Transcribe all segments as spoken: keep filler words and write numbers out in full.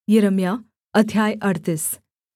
यिर्मयाह अध्याय अड़तीस।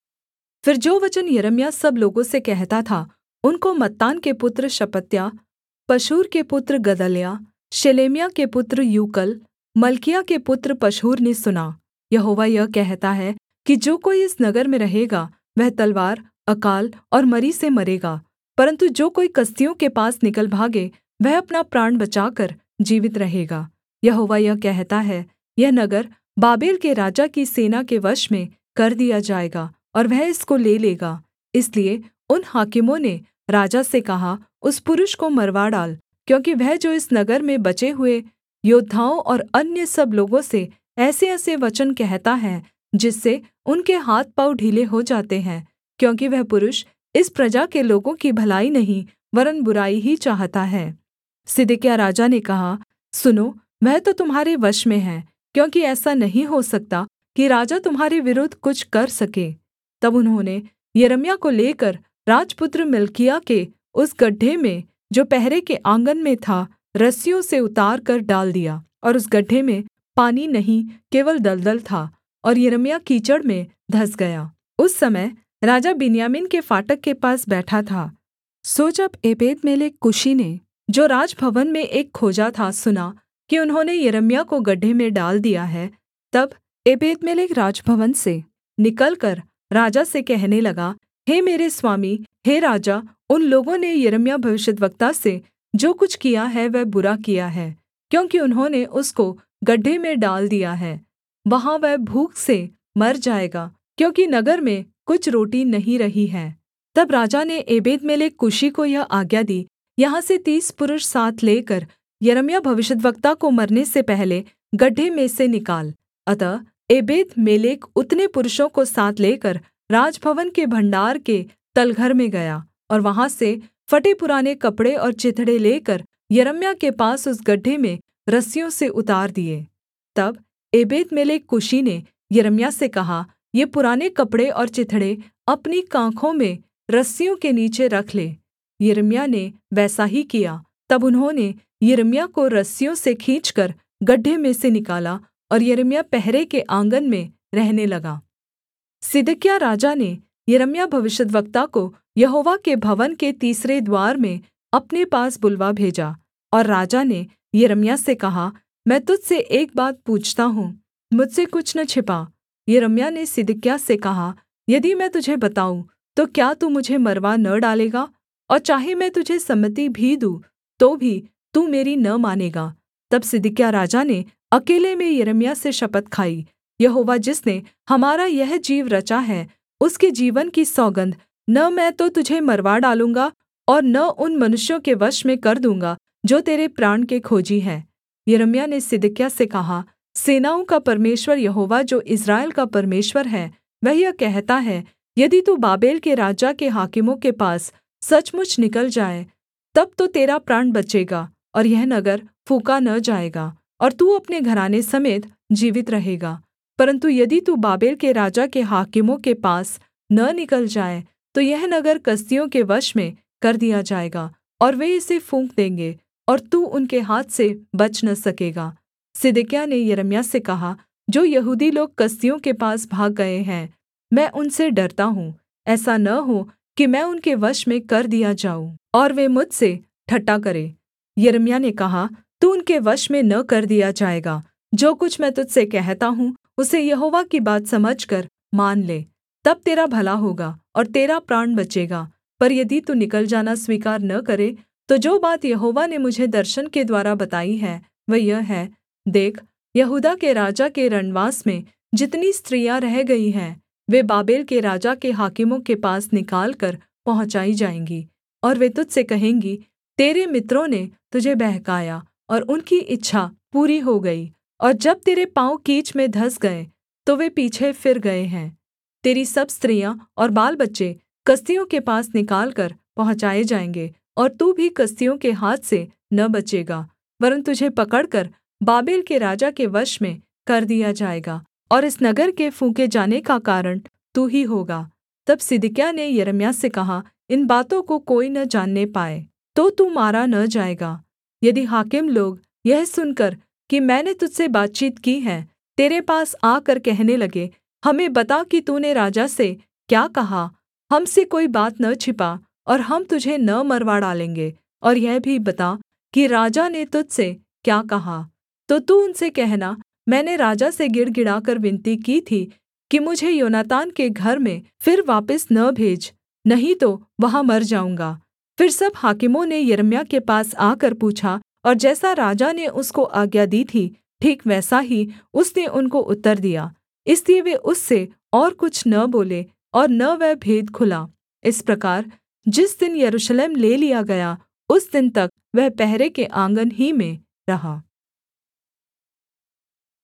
फिर जो वचन यिर्मयाह सब लोगों से कहता था उनको मत्तान के पुत्र शपत्याह, पशहूर के पुत्र गदल्याह, शेलेम्याह के पुत्र यूकल, मल्किय्याह के पुत्र पशहूर ने सुना। यहोवा यह कहता है कि जो कोई इस नगर में रहेगा वह तलवार, अकाल और मरी से मरेगा, परन्तु जो कोई कसदियों के पास निकल भागे वह अपना प्राण बचाकर जीवित रहेगा। यहोवा यह कहता है, यह नगर बाबेल के राजा की सेना के वश में कर दिया जाएगा और वह इसको ले लेगा। इसलिए उन हाकिमों ने राजा से कहा, उस पुरुष को मरवा डाल, क्योंकि वह जो इस नगर में बचे हुए योद्धाओं और अन्य सब लोगों से ऐसेऐसे वचन कहता है जिससे उनके हाथ पाँव ढीले हो जाते हैं, क्योंकि वह पुरुष इस प्रजा के लोगों की भलाई नहीं वरन् बुराई ही चाहता है। सिदकिय्याह राजा ने कहा, सुनो, वह तो तुम्हारे वश में है, क्योंकि ऐसा नहीं हो सकता कि राजा तुम्हारे विरुद्ध कुछ कर सके। तब उन्होंने यिर्मयाह को लेकर राजपुत्र मल्किय्याह के उस गड्ढे में जो पहरे के आँगन में था रस्सियों से उतार कर डाल दिया, और उस गड्ढे में पानी नहीं केवल दलदल था, और यिर्मयाह कीचड़ में धँस गया। उस समय राजा बिन्यामीन के फाटक के पास बैठा था। सो जब एबेदमेलेक कुशी ने, जो राजभवन में एक खोजा था, सुना कि उन्होंने यिर्मयाह को गड्ढे में डाल दिया है, तब एबेदमेलेक राजभवन से निकलकर राजा से कहने लगा, हे मेरे स्वामी, हे राजा, उन लोगों ने यिर्मयाह भविष्यद्वक्ता से जो कुछ किया है वह बुरा किया है, क्योंकि उन्होंने उसको गड्ढे में डाल दिया है। वहाँ वह भूख से मर जाएगा, क्योंकि नगर में कुछ रोटी नहीं रही है। तब राजा ने एबेदमेलेक कुशी को यह आज्ञा दी, यहाँ से तीस पुरुष साथ लेकर यिर्मयाह भविष्यद्वक्ता को मरने से पहले गड्ढे में से निकाल। अतः एबेदमेलेक उतने पुरुषों को साथ लेकर राजभवन के भण्डार के तलघर में गया, और वहाँ से फटे पुराने कपड़े और चिथड़े लेकर यिर्मयाह के पास उस गड्ढे में रस्सियों से उतार दिए। तब एबेदमेलेक कुशी ने यिर्मयाह से कहा, ये पुराने कपड़े और चिथड़े अपनी कांखों में रस्सियों के नीचे रख ले। यिर्मयाह ने वैसा ही किया। तब उन्होंने यिर्मयाह को रस्सियों से खींचकर गड्ढे में से निकाला, और यिर्मयाह पहरे के आँगन में रहने लगा। सिदकिय्याह राजा ने यिर्मयाह भविष्यद्वक्ता को यहोवा के भवन के तीसरे द्वार में अपने पास बुलवा भेजा, और राजा ने यिर्मयाह से कहा, मैं तुझ से एक बात पूछता हूँ, मुझसे कुछ न छिपा। यिर्मयाह ने सिदकिय्याह से कहा, यदि मैं तुझे बताऊँ तो क्या तू मुझे मरवा न डालेगा? और चाहे मैं तुझे सम्मति भी दूँ तो भी तू मेरी न मानेगा। तब सिदकिय्याह राजा ने अकेले में यिर्मयाह से शपथ खाई, यहोवा जिसने हमारा यह जीव रचा है, उसके जीवन की सौगन्ध, न मैं तो तुझे मरवा डालूँगा और न उन मनुष्यों के वश में कर दूँगा जो तेरे प्राण के खोजी हैं। यिर्मयाह ने सिदकिय्याह से कहा, सेनाओं का परमेश्वर यहोवा जो इस्राएल का परमेश्वर है, वह यह कहता है, यदि तू बाबेल के राजा के हाकिमों के पास सचमुच निकल जाए, तब तो तेरा प्राण बचेगा और यह नगर फूँका न जाएगा, और तू अपने घराने समेत जीवित रहेगा। परन्तु यदि तू बाबेल के राजा के हाकिमों के पास न निकल जाए, तो यह नगर कसदियों के वश में कर दिया जाएगा, और वे इसे फूँक देंगे, और तू उनके हाथ से बच न सकेगा। सिदकिय्याह ने यिर्मयाह से कहा, जो यहूदी लोग कसदियों के पास भाग गए हैं, मैं उनसे डरता हूँ। ऐसा न हो कि मैं उनके वश में कर दिया जाऊँ और वे मुझसे ठट्ठा करें। यिर्मयाह ने कहा, तू उनके वश में न कर दिया जाएगा। जो कुछ मैं तुझसे कहता हूँ उसे यहोवा की बात समझकर मान ले, तब तेरा भला होगा और तेरा प्राण बचेगा। पर यदि तू निकल जाना स्वीकार न करे, तो जो बात यहोवा ने मुझे दर्शन के द्वारा बताई है वह यह है, देख, यहूदा के राजा के रनवास में जितनी स्त्रियाँ रह गई हैं, वे बाबेल के राजा के हाकिमों के पास निकाल कर पहुँचाई जाएँगी, और वे तुझसे कहेंगी, तेरे मित्रों ने तुझे बहकाया और उनकी इच्छा पूरी हो गई, और जब तेरे पाँव कीच में धँस गए तो वे पीछे फिर गए हैं। तेरी सब स्त्रियाँ और बाल बच्चे कसदियों के पास निकालकर पहुँचाए जाएँगे, और तू भी कसदियों के हाथ से न बचेगा, वरन् तुझे पकड़कर बाबेल के राजा के वश में कर दिया जाएगा, और इस नगर के फूँके जाने का कारण तू ही होगा। तब सिदकिय्याह ने यिर्मयाह से कहा, इन बातों को कोई न जानने पाए तो तू मारा न जाएगा। यदि हाकिम लोग यह सुनकर कि मैंने तुझसे बातचीत की है, तेरे पास आकर कहने लगे, हमें बता कि तूने राजा से क्या कहा। हमसे कोई बात न छिपा और हम तुझे न मरवा डालेंगे। और यह भी बता कि राजा ने तुझ से क्या कहा। तो तू उनसे कहना, मैंने राजा से गिड़गिड़ाकर विनती की थी कि मुझे योनातान के घर में फिर वापिस न भेज, नहीं तो वहाँ मर जाऊँगा। फिर सब हाकिमों ने यिर्मयाह के पास आकर पूछा, और जैसा राजा ने उसको आज्ञा दी थी ठीक वैसा ही उसने उनको उत्तर दिया। इसलिए वे उससे और कुछ न बोले और न वह भेद खुला। इस प्रकार जिस दिन यरूशलेम ले लिया गया उस दिन तक वह पहरे के आँगन ही में रहा।